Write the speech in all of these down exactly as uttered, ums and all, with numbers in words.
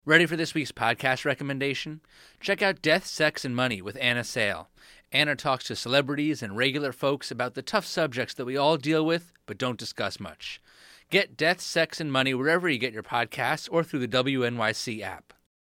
Ready for this week's podcast recommendation? Check out Death, Sex, and Money with Anna Sale. Anna talks to celebrities and regular folks about the tough subjects that we all deal with but don't discuss much. Get Death, Sex, and Money wherever you get your podcasts or through the W N Y C app.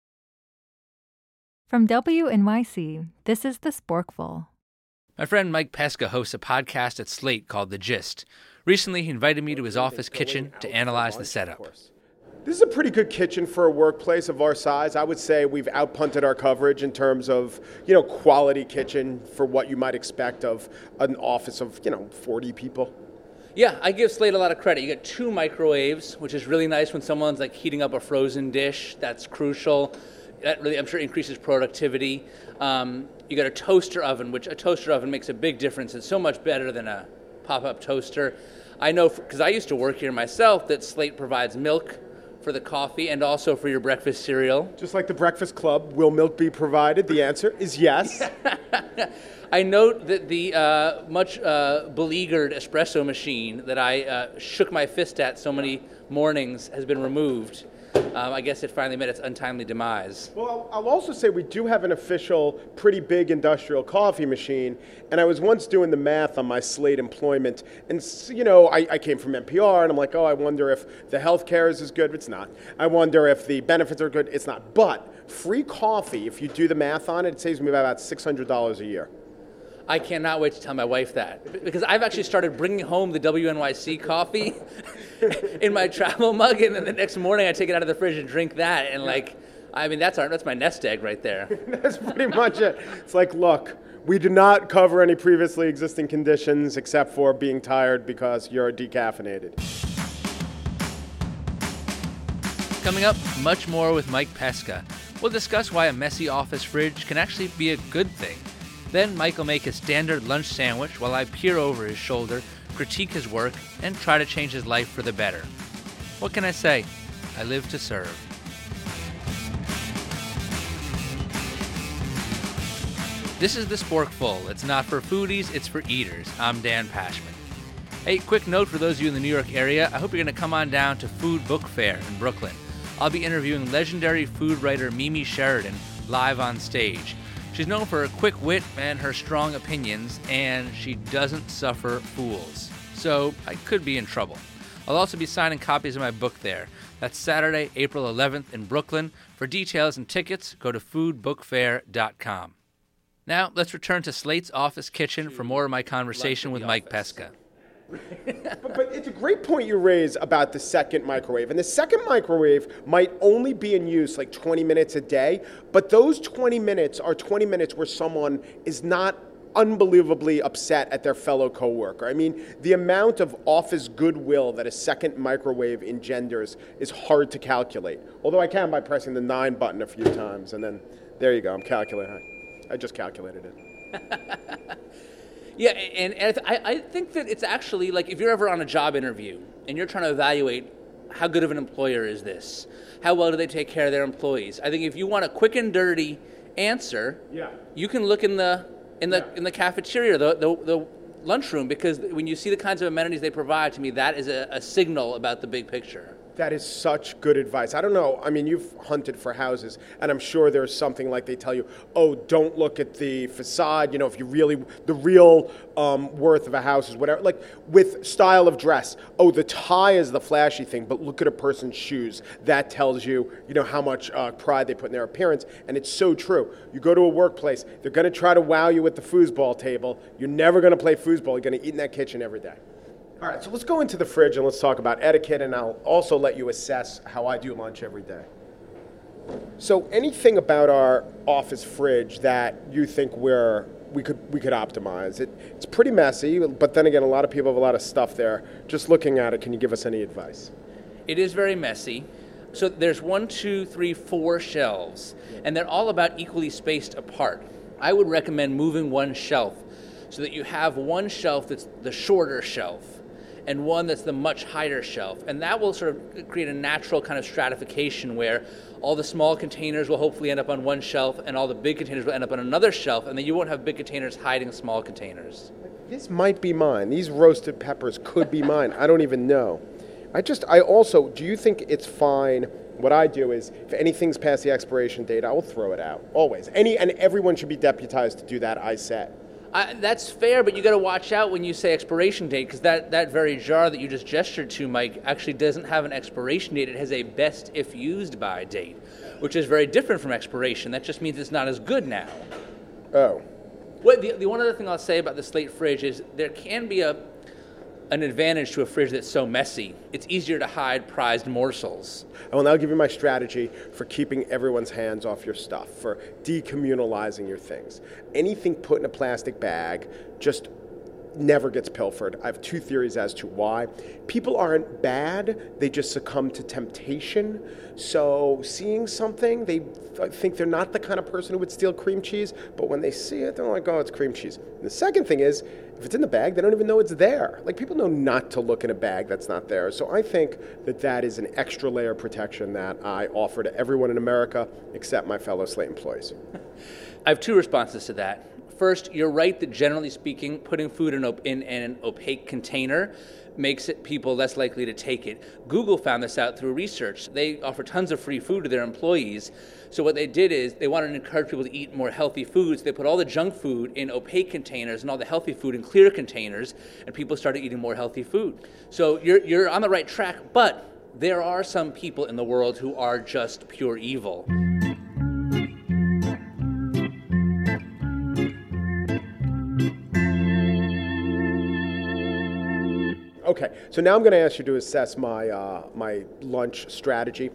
From W N Y C, this is The Sporkful. My friend Mike Pesca hosts a podcast at Slate called The Gist. Recently, he invited me to his office kitchen to analyze the setup. This is a pretty good kitchen for a workplace of our size. I would say we've outpunted our coverage in terms of, you know, quality kitchen for what you might expect of an office of, you know, forty people. Yeah, I give Slate a lot of credit. You get two microwaves, which is really nice when someone's like heating up a frozen dish. That's crucial. That really, I'm sure, increases productivity. Um, you got a toaster oven, which a toaster oven makes a big difference. It's so much better than a pop-up toaster. I know, because I used to work here myself, that Slate provides milk for the coffee and also for your breakfast cereal. Just like the Breakfast Club, will milk be provided? The answer is yes. I note that the uh, much uh, beleaguered espresso machine that I uh, shook my fist at so many mornings has been removed. Um, I guess it finally met its untimely demise. Well, I'll also say we do have an official, pretty big industrial coffee machine, and I was once doing the math on my Slate employment, and, you know, I, I came from N P R, and I'm like, oh, I wonder if the health care is as good. It's not. I wonder if the benefits are good. It's not. But free coffee, if you do the math on it, it saves me about six hundred dollars a year. I cannot wait to tell my wife that, because I've actually started bringing home the W N Y C coffee in my travel mug, and then the next morning I take it out of the fridge and drink that, and like, I mean, that's our, that's my nest egg right there. That's pretty much it. It's like, look, we do not cover any previously existing conditions except for being tired because you're decaffeinated. Coming up, much more with Mike Pesca. We'll discuss why a messy office fridge can actually be a good thing. Then Mike will make his standard lunch sandwich while I peer over his shoulder, critique his work, and try to change his life for the better. What can I say? I live to serve. This is The Sporkful. It's not for foodies, it's for eaters. I'm Dan Pashman. Hey, quick note for those of you in the New York area, I hope you're going to come on down to Food Book Fair in Brooklyn. I'll be interviewing legendary food writer Mimi Sheridan live on stage. She's known for her quick wit and her strong opinions, and she doesn't suffer fools. So I could be in trouble. I'll also be signing copies of my book there. That's Saturday, April eleventh in Brooklyn. For details and tickets, go to food book fair dot com. Now, let's return to Slate's office kitchen for more of my conversation with Mike Pesca. but, but it's a great point you raise about the second microwave. And the second microwave might only be in use like twenty minutes a day, but those twenty minutes are twenty minutes where someone is not unbelievably upset at their fellow coworker. I mean, the amount of office goodwill that a second microwave engenders is hard to calculate. Although I can by pressing the nine button a few times, and then there you go, I'm calculating. I just calculated it. Yeah, and, and I, I think that it's actually, like, if you're ever on a job interview and you're trying to evaluate how good of an employer is this, how well do they take care of their employees, I think if you want a quick and dirty answer, yeah. you can look in the in the yeah. in the cafeteria, the, the the lunchroom, because when you see the kinds of amenities they provide, to me, that is a, a signal about the big picture. That is such good advice. I don't know. I mean, you've hunted for houses, and I'm sure there's something like they tell you, oh, don't look at the facade. You know, if you really, the real um, worth of a house is whatever. Like with style of dress, oh, the tie is the flashy thing, but look at a person's shoes. That tells you, you know, how much uh, pride they put in their appearance, and it's so true. You go to a workplace, they're going to try to wow you at the foosball table. You're never going to play foosball. You're going to eat in that kitchen every day. All right, so let's go into the fridge and let's talk about etiquette, and I'll also let you assess how I do lunch every day. So anything about our office fridge that you think we're, we could we could optimize? It, it's pretty messy, but then again, a lot of people have a lot of stuff there. Just looking at it, can you give us any advice? It is very messy. So there's one, two, three, four shelves, and they're all about equally spaced apart. I would recommend moving one shelf so that you have one shelf that's the shorter shelf and one that's the much higher shelf. And that will sort of create a natural kind of stratification where all the small containers will hopefully end up on one shelf and all the big containers will end up on another shelf, and then you won't have big containers hiding small containers. This might be mine. These roasted peppers could be mine. I don't even know. I just, I also, do you think it's fine What I do is, if anything's past the expiration date, I will throw it out, always. Any And everyone should be deputized to do that, I said. I, that's fair, but you got to watch out when you say expiration date, because that, that very jar that you just gestured to, Mike, actually doesn't have an expiration date. It has a best if used by date, which is very different from expiration. That just means it's not as good now. Oh. Well, the, the one other thing I'll say about the Slate fridge is there can be a an advantage to a fridge that's so messy. It's easier to hide prized morsels. I will now give you my strategy for keeping everyone's hands off your stuff, for decommunalizing your things. Anything put in a plastic bag just never gets pilfered. I have two theories as to why. People aren't bad, they just succumb to temptation. So seeing something, they think they're not the kind of person who would steal cream cheese, but when they see it, they're like, oh, it's cream cheese. And the second thing is, if it's in the bag, they don't even know it's there. Like, people know not to look in a bag that's not there. So I think that that is an extra layer of protection that I offer to everyone in America except my fellow Slate employees. I have two responses to that. First, you're right that generally speaking, putting food in, op- in, in an opaque container makes it people less likely to take it. Google found this out through research. They offer tons of free food to their employees. So what they did is they wanted to encourage people to eat more healthy foods. They put all the junk food in opaque containers and all the healthy food in clear containers, and people started eating more healthy food. So you're you're on the right track, but there are some people in the world who are just pure evil. Okay, so now I'm going to ask you to assess my uh, my lunch strategy.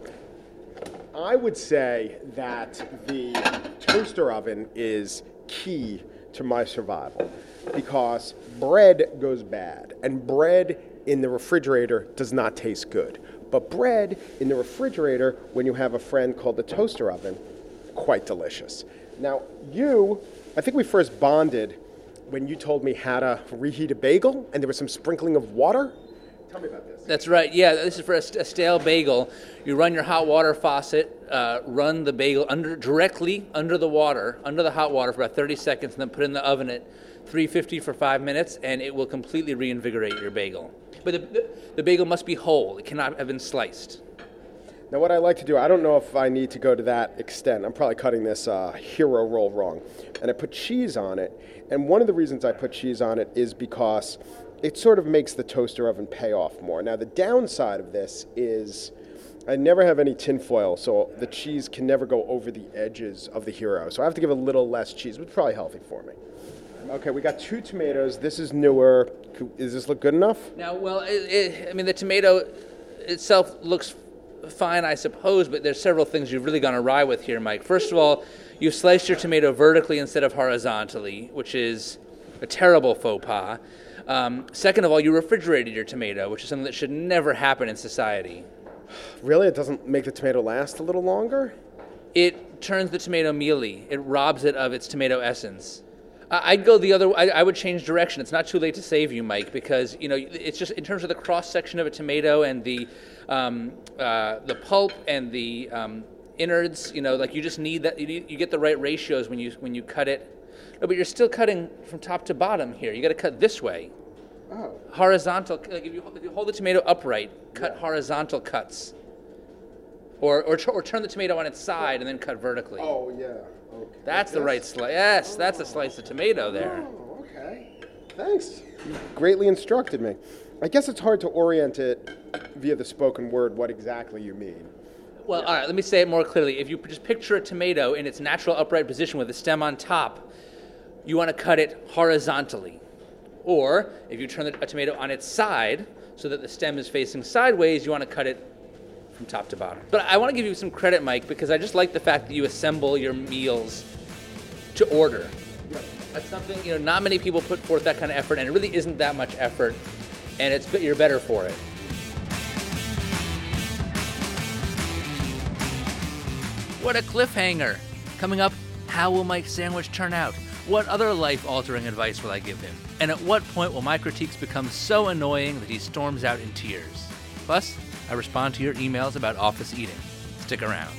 I would say that the toaster oven is key to my survival because bread goes bad, and bread in the refrigerator does not taste good. But bread in the refrigerator, when you have a friend called the toaster oven, quite delicious. Now, you, I think we first bonded when you told me how to reheat a bagel, and there was some sprinkling of water. Tell me about this. That's right. Yeah, this is for a, st- a stale bagel. You run your hot water faucet, uh, run the bagel under directly under the water, under the hot water for about thirty seconds, and then put it in the oven at three fifty for five minutes, and it will completely reinvigorate your bagel. But the, the, the bagel must be whole. It cannot have been sliced. Now, what I like to do, I don't know if I need to go to that extent. I'm probably cutting this uh, hero roll wrong. And I put cheese on it. And one of the reasons I put cheese on it is because it sort of makes the toaster oven pay off more. Now, the downside of this is I never have any tin foil, so the cheese can never go over the edges of the hero. So I have to give a little less cheese, which is probably healthy for me. Okay, we got two tomatoes. This is newer. Does this look good enough? Now, well, it, it, I mean, the tomato itself looks fine, I suppose, but there's several things you've really gone awry with here, Mike. First of all, you sliced your tomato vertically instead of horizontally, which is a terrible faux pas. Um, second of all, you refrigerated your tomato, which is something that should never happen in society. Really? It doesn't make the tomato last a little longer? It turns the tomato mealy. It robs it of its tomato essence. I'd go the other. I, I would change direction. It's not too late to save you, Mike, because you know it's just in terms of the cross section of a tomato and the um, uh, the pulp and the um, innards. You know, like you just need that. You, need, you get the right ratios when you when you cut it. No, but you're still cutting from top to bottom here. You got to cut this way. Oh. Horizontal. Like if you, if you hold the tomato upright, cut yeah. horizontal cuts. Or or, or turn the tomato on its side and then cut vertically. Oh yeah. Okay. That's like the right slice. Yes, that's a slice of tomato there. Oh, okay. Thanks. You greatly instructed me. I guess it's hard to orient it via the spoken word what exactly you mean. Well, all right, let me say it more clearly. If you just picture a tomato in its natural upright position with the stem on top, you want to cut it horizontally. Or if you turn a tomato on its side so that the stem is facing sideways, you want to cut it from top to bottom. But I want to give you some credit, Mike, because I just like the fact that you assemble your meals to order. Yep. That's something, you know, not many people put forth that kind of effort, and it really isn't that much effort, and it's you're better for it. What a cliffhanger! Coming up, how will Mike's sandwich turn out? What other life-altering advice will I give him? And at what point will my critiques become so annoying that he storms out in tears? Plus, I respond to your emails about office eating. Stick around.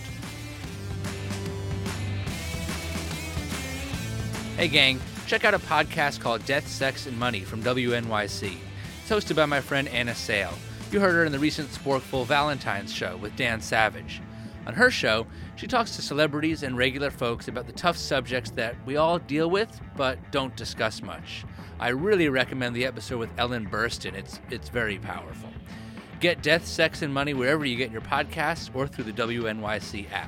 Hey gang, check out a podcast called Death, Sex, and Money from W N Y C. It's hosted by my friend Anna Sale. You heard her in the recent Sporkful Valentine's show with Dan Savage. On her show, she talks to celebrities and regular folks about the tough subjects that we all deal with but don't discuss much. I really recommend the episode with Ellen Burstyn. It's it's very powerful. Get Death, Sex, and Money wherever you get your podcasts or through the W N Y C app.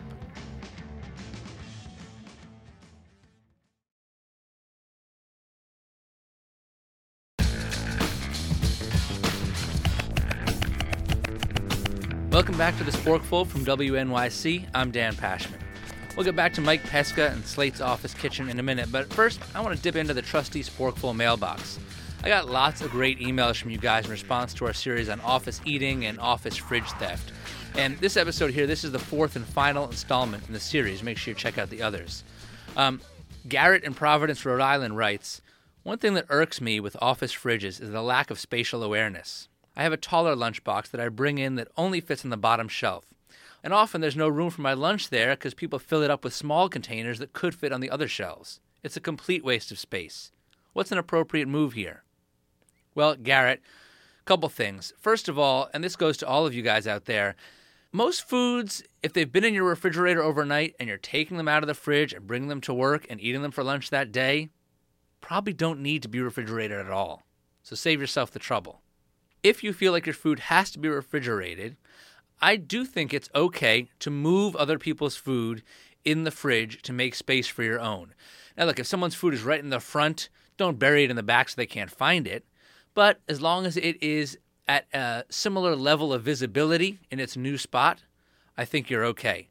Welcome back to the Sporkful from W N Y C. I'm Dan Pashman. We'll get back to Mike Pesca and Slate's Office Kitchen in a minute, but first, I want to dip into the trusty Sporkful mailbox. I got lots of great emails from you guys in response to our series on office eating and office fridge theft. And this episode here, this is the fourth and final installment in the series. Make sure you check out the others. Um, Garrett in Providence, Rhode Island writes, "One thing that irks me with office fridges is the lack of spatial awareness. I have a taller lunchbox that I bring in that only fits on the bottom shelf. And often there's no room for my lunch there because people fill it up with small containers that could fit on the other shelves. It's a complete waste of space. What's an appropriate move here?" Well, Garrett, a couple things. First of all, and this goes to all of you guys out there, most foods, if they've been in your refrigerator overnight and you're taking them out of the fridge and bringing them to work and eating them for lunch that day, probably don't need to be refrigerated at all. So save yourself the trouble. If you feel like your food has to be refrigerated, I do think it's okay to move other people's food in the fridge to make space for your own. Now, look, if someone's food is right in the front, don't bury it in the back so they can't find it. But as long as it is at a similar level of visibility in its new spot, I think you're okay.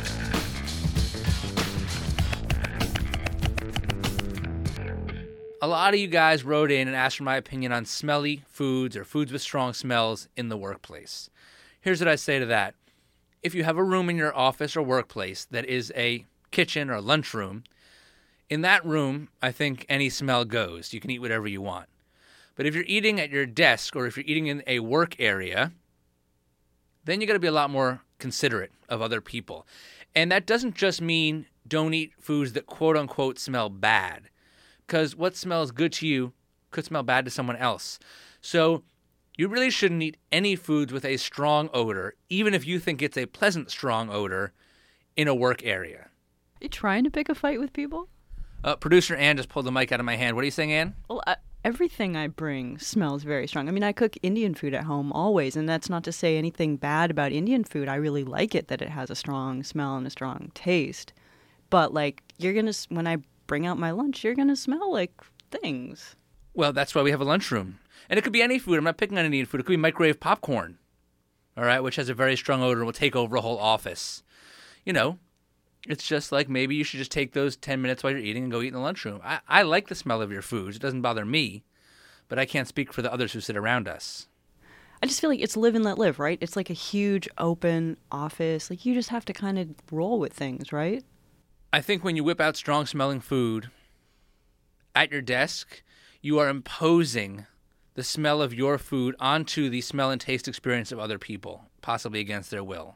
A lot of you guys wrote in and asked for my opinion on smelly foods or foods with strong smells in the workplace. Here's what I say to that. If you have a room in your office or workplace that is a kitchen or lunchroom, in that room, I think any smell goes. You can eat whatever you want. But if you're eating at your desk or if you're eating in a work area, then you got to be a lot more considerate of other people. And that doesn't just mean don't eat foods that quote-unquote smell bad, because what smells good to you could smell bad to someone else. So you really shouldn't eat any foods with a strong odor, even if you think it's a pleasant strong odor, in a work area. Are you trying to pick a fight with people? Uh, producer Ann just pulled the mic out of my hand. What are you saying, Ann? Well, I, everything I bring smells very strong. I mean, I cook Indian food at home always, and that's not to say anything bad about Indian food. I really like it that it has a strong smell and a strong taste. But, like, you're going to, when I bring out my lunch, you're going to smell like things. Well, that's why we have a lunchroom. And it could be any food. I'm not picking on Indian food. It could be microwave popcorn, all right, which has a very strong odor and will take over a whole office. You know, it's just like maybe you should just take those ten minutes while you're eating and go eat in the lunchroom. I, I like the smell of your foods. It doesn't bother me, but I can't speak for the others who sit around us. I just feel like it's live and let live, right? It's like a huge open office. Like, you just have to kind of roll with things, right? I think when you whip out strong-smelling food at your desk, you are imposing the smell of your food onto the smell and taste experience of other people, possibly against their will.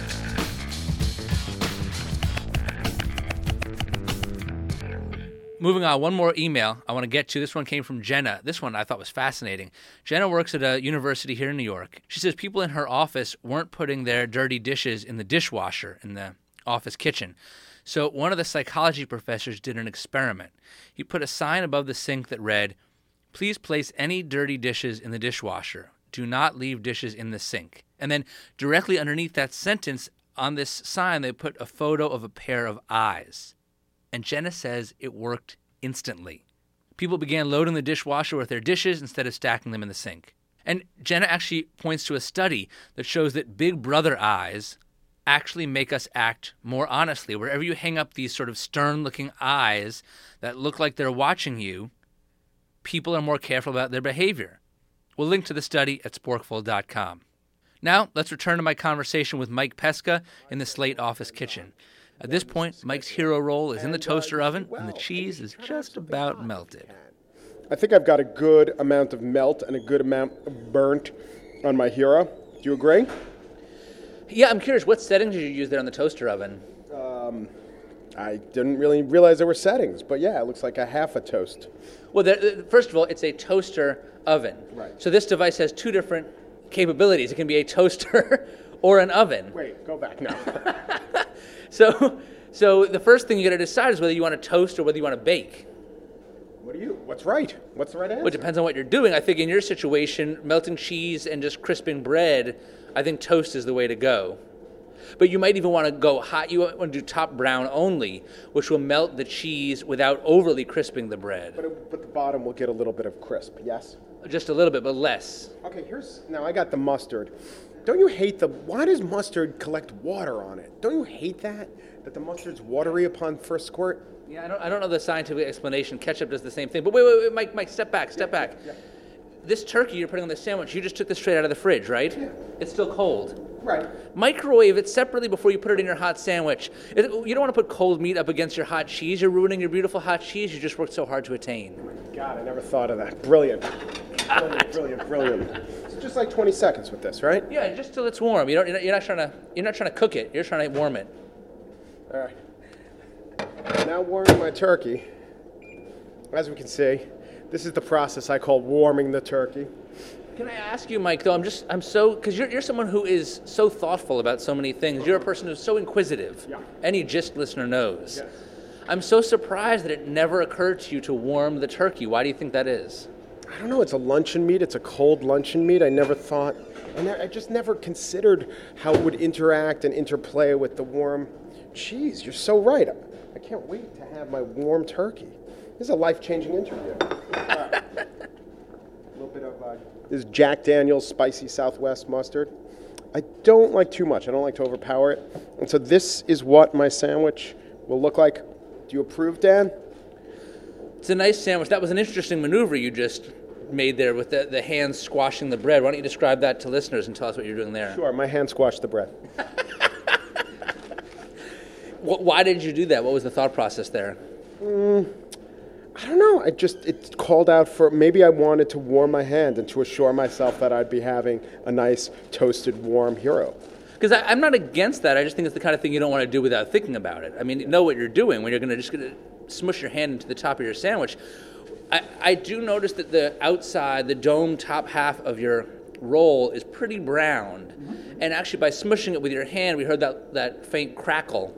Moving on, one more email I want to get to. This one came from Jenna. This one I thought was fascinating. Jenna works at a university here in New York. She says people in her office weren't putting their dirty dishes in the dishwasher in the office kitchen. So one of the psychology professors did an experiment. He put a sign above the sink that read, "Please place any dirty dishes in the dishwasher. Do not leave dishes in the sink." And then directly underneath that sentence on this sign, they put a photo of a pair of eyes. And Jenna says it worked instantly. People began loading the dishwasher with their dishes instead of stacking them in the sink. And Jenna actually points to a study that shows that big brother eyes actually make us act more honestly. Wherever you hang up these sort of stern-looking eyes that look like they're watching you, people are more careful about their behavior. We'll link to the study at sporkful dot com. Now, let's return to my conversation with Mike Pesca in the Slate office kitchen. At this point, Mike's hero roll is in the toaster oven, and the cheese is just about melted. I think I've got a good amount of melt and a good amount of burnt on my hero. Do you agree? Yeah, I'm curious, what settings did you use there on the toaster oven? Um, I didn't really realize there were settings, but yeah, it looks like a half a toast. Well, there, first of all, it's a toaster oven. Right. So this device has two different capabilities. It can be a toaster or an oven. Wait, go back now. So, so the first thing you got to decide is whether you want to toast or whether you want to bake. What do you? What's right? What's the right answer? Well, it depends on what you're doing. I think in your situation, melting cheese and just crisping bread, I think toast is the way to go. But you might even want to go hot. You want to do top brown only, which will melt the cheese without overly crisping the bread. But, it, but the bottom will get a little bit of crisp, yes? Just a little bit, but less. Okay, here's, now I got the mustard. Don't you hate the, why does mustard collect water on it? Don't you hate that? That the mustard's watery upon first squirt? Yeah, I don't, I don't know the scientific explanation. Ketchup does the same thing. But wait, wait, wait, Mike, Mike, step back, step yeah, back. Yeah. This turkey you're putting on the sandwich, you just took this straight out of the fridge, right? Yeah. It's still cold. Right. Microwave it separately before you put it in your hot sandwich. It, you don't want to put cold meat up against your hot cheese. You're ruining your beautiful hot cheese you just worked so hard to attain. God, I never thought of that. Brilliant. Brilliant, brilliant, brilliant. It's just like twenty seconds with this, right? Yeah, just till it's warm. You don't. You're not, you're not trying to. You're not trying to cook it. You're trying to warm it. All right. Now warming my turkey. As we can see, this is the process I call warming the turkey. Can I ask you, Mike, though, I'm just, I'm so, because you're, you're someone who is so thoughtful about so many things. You're a person who's so inquisitive. Yeah. Any Gist listener knows. Yes. I'm so surprised that it never occurred to you to warm the turkey. Why do you think that is? I don't know, it's a luncheon meat, it's a cold luncheon meat. I never thought, and I just never considered how it would interact and interplay with the warm cheese. You're so right. I can't wait to have my warm turkey. This is a life-changing interview. All right. A little bit of, uh, this is Jack Daniel's Spicy Southwest Mustard. I don't like too much. I don't like to overpower it. And so this is what my sandwich will look like. Do you approve, Dan? It's a nice sandwich. That was an interesting maneuver you just made there with the, the hands squashing the bread. Why don't you describe that to listeners and tell us what you're doing there? Sure, my hand squashed the bread. Why did you do that? What was the thought process there? Mm, I don't know. I just, it called out for, maybe I wanted to warm my hand and to assure myself that I'd be having a nice toasted warm hero. Because I'm not against that. I just think it's the kind of thing you don't want to do without thinking about it. I mean, know what you're doing when you're going to just gonna smush your hand into the top of your sandwich. I, I do notice that the outside, the dome top half of your roll is pretty browned. Mm-hmm. And actually by smushing it with your hand, we heard that, that faint crackle.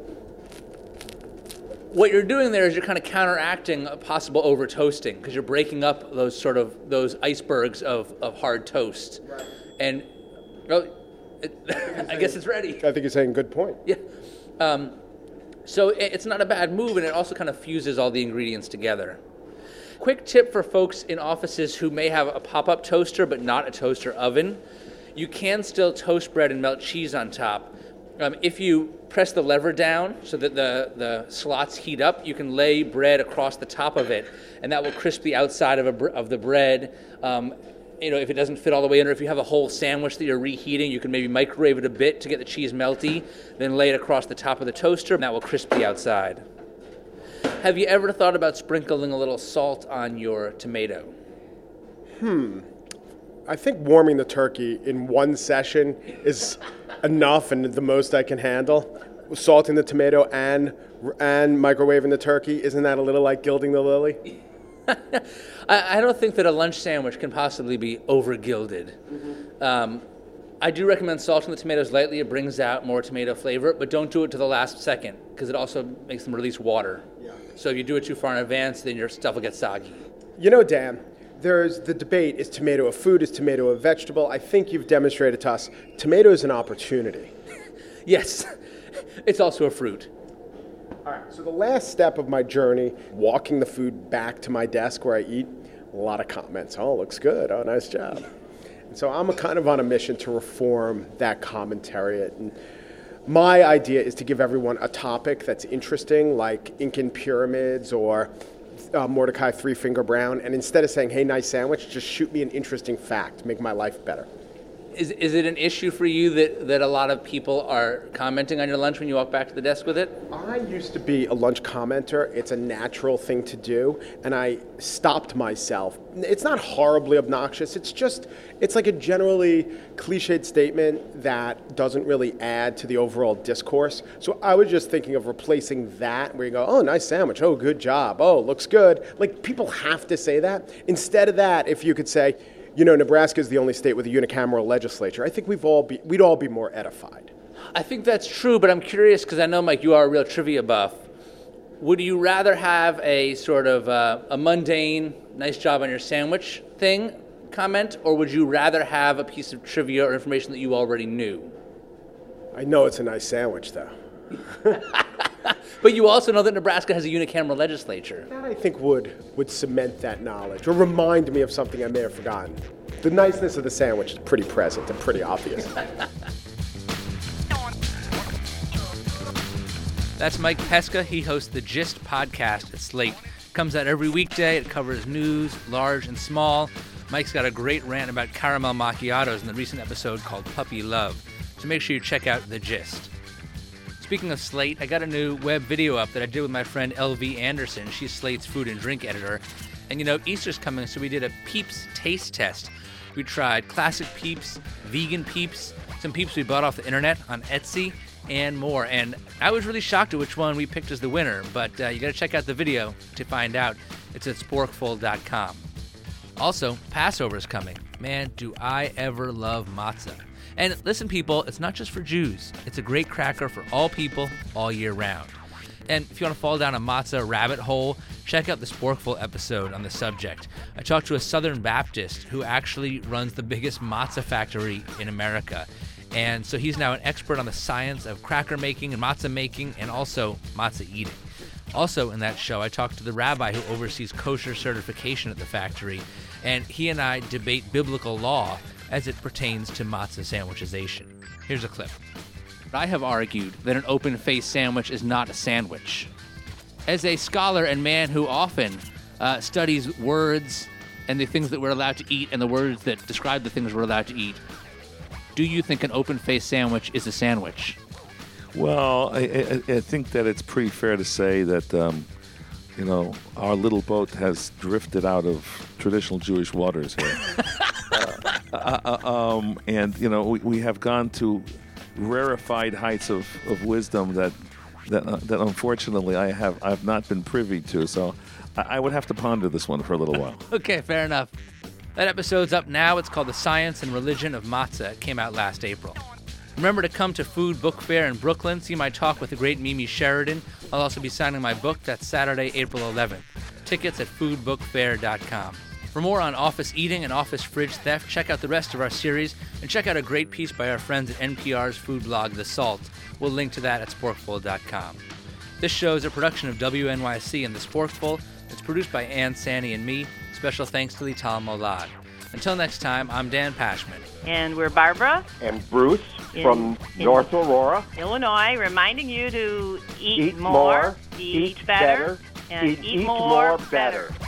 What you're doing there is you're kind of counteracting a possible over toasting because you're breaking up those sort of those icebergs of, of hard toast. Right. And well, it, I guess it's ready. I think you're saying good point. Yeah. Um, so it, it's not a bad move, and it also kind of fuses all the ingredients together. Quick tip for folks in offices who may have a pop-up toaster but not a toaster oven. You can still toast bread and melt cheese on top. Um, if you press the lever down so that the, the slots heat up, you can lay bread across the top of it, and that will crisp the outside of, a br- of the bread. Um, you know, if it doesn't fit all the way in, or if you have a whole sandwich that you're reheating, you can maybe microwave it a bit to get the cheese melty, then lay it across the top of the toaster, and that will crisp the outside. Have you ever thought about sprinkling a little salt on your tomato? Hmm. I think warming the turkey in one session is enough and the most I can handle. Salting the tomato and and microwaving the turkey, isn't that a little like gilding the lily? I, I don't think that a lunch sandwich can possibly be over-gilded. Mm-hmm. Um, I do recommend salting the tomatoes lightly. It brings out more tomato flavor, but don't do it to the last second because it also makes them release water. Yeah. So if you do it too far in advance, then your stuff will get soggy. You know, Dan, there's the debate, is tomato a food, is tomato a vegetable? I think you've demonstrated to us tomato is an opportunity. Yes, it's also a fruit. All right, so the last step of my journey, walking the food back to my desk where I eat, a lot of comments. Oh, looks good. Oh, nice job. And so I'm a kind of on a mission to reform that commentariat. And my idea is to give everyone a topic that's interesting, like Incan pyramids or Uh, Mordecai Three Finger Brown, and instead of saying, hey, nice sandwich, just shoot me an interesting fact, make my life better. Is is it an issue for you that, that a lot of people are commenting on your lunch when you walk back to the desk with it? I used to be a lunch commenter. It's a natural thing to do, and I stopped myself. It's not horribly obnoxious. It's just, it's like a generally cliched statement that doesn't really add to the overall discourse. So I was just thinking of replacing that, where you go, oh, nice sandwich. Oh, good job. Oh, looks good. Like, people have to say that. Instead of that, if you could say, you know, Nebraska is the only state with a unicameral legislature. I think we've all be, we'd all be more edified. I think that's true, but I'm curious because I know, Mike, you are a real trivia buff. Would you rather have a sort of uh, a mundane, nice job on your sandwich thing comment, or would you rather have a piece of trivia or information that you already knew? I know it's a nice sandwich, though. But you also know that Nebraska has a unicameral legislature. That, I think, would would cement that knowledge or remind me of something I may have forgotten. The niceness of the sandwich is pretty present and pretty obvious. That's Mike Pesca. He hosts the Gist podcast at Slate. Comes out every weekday. It covers news, large and small. Mike's got a great rant about caramel macchiatos in the recent episode called Puppy Love. So make sure you check out The Gist. Speaking of Slate, I got a new web video up that I did with my friend L V Anderson. She's Slate's food and drink editor. And you know, Easter's coming, so we did a Peeps taste test. We tried classic Peeps, vegan Peeps, some Peeps we bought off the internet on Etsy, and more. And I was really shocked at which one we picked as the winner, but uh, you got to check out the video to find out. It's at sporkful dot com. Also, Passover's coming. Man, do I ever love matzah. And listen, people, it's not just for Jews. It's a great cracker for all people all year round. And if you want to fall down a matzah rabbit hole, check out the Sporkful episode on the subject. I talked to a Southern Baptist who actually runs the biggest matzah factory in America. And so he's now an expert on the science of cracker making and matzah making and also matzah eating. Also in that show, I talked to the rabbi who oversees kosher certification at the factory, and he and I debate biblical law as it pertains to matzah sandwichization. Here's a clip. I have argued that an open-faced sandwich is not a sandwich. As a scholar and man who often uh, studies words and the things that we're allowed to eat and the words that describe the things we're allowed to eat, do you think an open-faced sandwich is a sandwich? Well, I, I, I think that it's pretty fair to say that, um, you know, our little boat has drifted out of traditional Jewish waters here. uh, uh, uh, um, and, you know, we, we have gone to rarefied heights of, of wisdom that that uh, that unfortunately I have I've not been privy to. So I, I would have to ponder this one for a little while. Okay, fair enough. That episode's up now. It's called The Science and Religion of Matzah. It came out last April. Remember to come to Food Book Fair in Brooklyn, see my talk with the great Mimi Sheridan. I'll also be signing my book. That's Saturday, April eleventh. Tickets at food book fair dot com. For more on office eating and office fridge theft, check out the rest of our series and check out a great piece by our friends at N P R's food blog, The Salt. We'll link to that at sporkful dot com. This show is a production of W N Y C and The Sporkful. It's produced by Ann Sani and me. Special thanks to Lital Molad. Until next time, I'm Dan Pashman. And we're Barbara. And Bruce in, from in North Aurora. Illinois, reminding you to eat, Eat more, more, eat, eat better, better, and eat, eat, eat more, more better. better.